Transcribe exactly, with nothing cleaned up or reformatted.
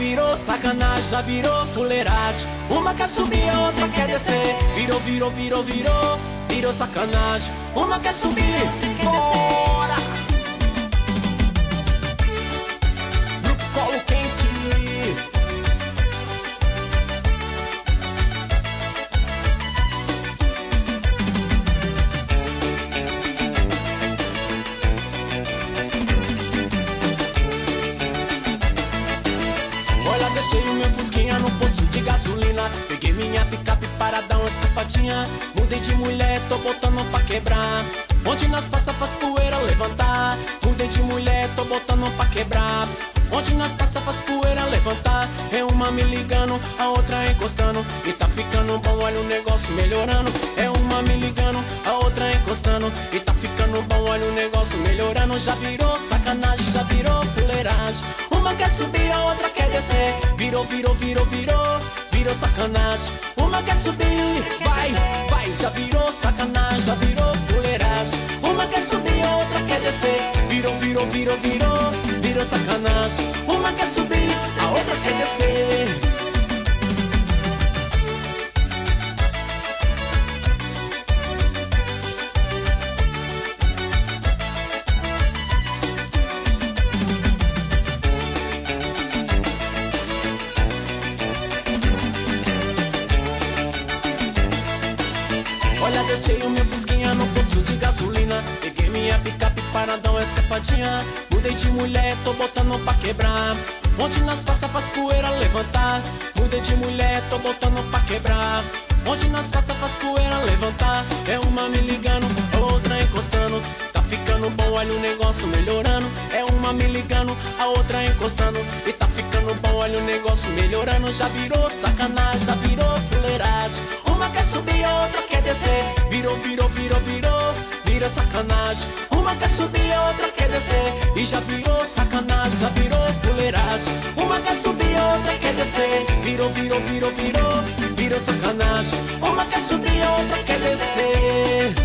virou sacanagem, já virou fuleiragem. Uma quer subir, a outra quer descer. Virou, virou, virou, virou, virou sacanagem. Uma quer subir, bora! No colo quente. Olha, deixei o meu fusquinha no posto de gasolina. Peguei minha picape para dar uma escapadinha. Mudei de mulher, tô botando pra quebrar. Onde nós passa faz poeira levantar. Mudei de mulher, tô botando pra quebrar. Onde nós passa faz poeira levantar. É uma me ligando, a outra encostando. E tá ficando bom, olha o negócio melhorando. É uma me ligando, a outra encostando. E tá ficando bom, olha o negócio melhorando. Já virou sacanagem, já virou fuleiragem. Uma quer subir, a outra quer descer. Virou, virou, virou, virou, virou sacanagem. Uma quer subir, vai, vai. Já virou sacanagem, já virou fuleiragem. Uma quer subir, a outra quer descer. Virou, virou, virou, virou, virou sacanagem. Uma quer subir, a outra quer descer. Olha, deixei o meu fusquinha no posto de gasolina. Peguei minha picape para dar uma escapadinha. Mudei de mulher, tô botando pra quebrar. Onde nós passa faz poeira levantar. Mudei de mulher, tô botando pra quebrar. Onde nós passa faz poeira levantar. É uma me ligando, a outra encostando. Tá ficando bom, olha o negócio melhorando. É uma me ligando, a outra encostando. E tá ficando bom, olha o negócio melhorando. Já virou sacanagem, já virou fuleiragem. Uma quer subir, a outra quer descer. Virou, virou, virou, virou, vira sacanagem. Uma quer subir, a outra quer descer. E já virou sacanagem, já virou fuleiragem. Uma quer subir, a outra quer descer. Virou, virou, virou, virou, virou sacanagem. Uma quer subir, a outra quer descer.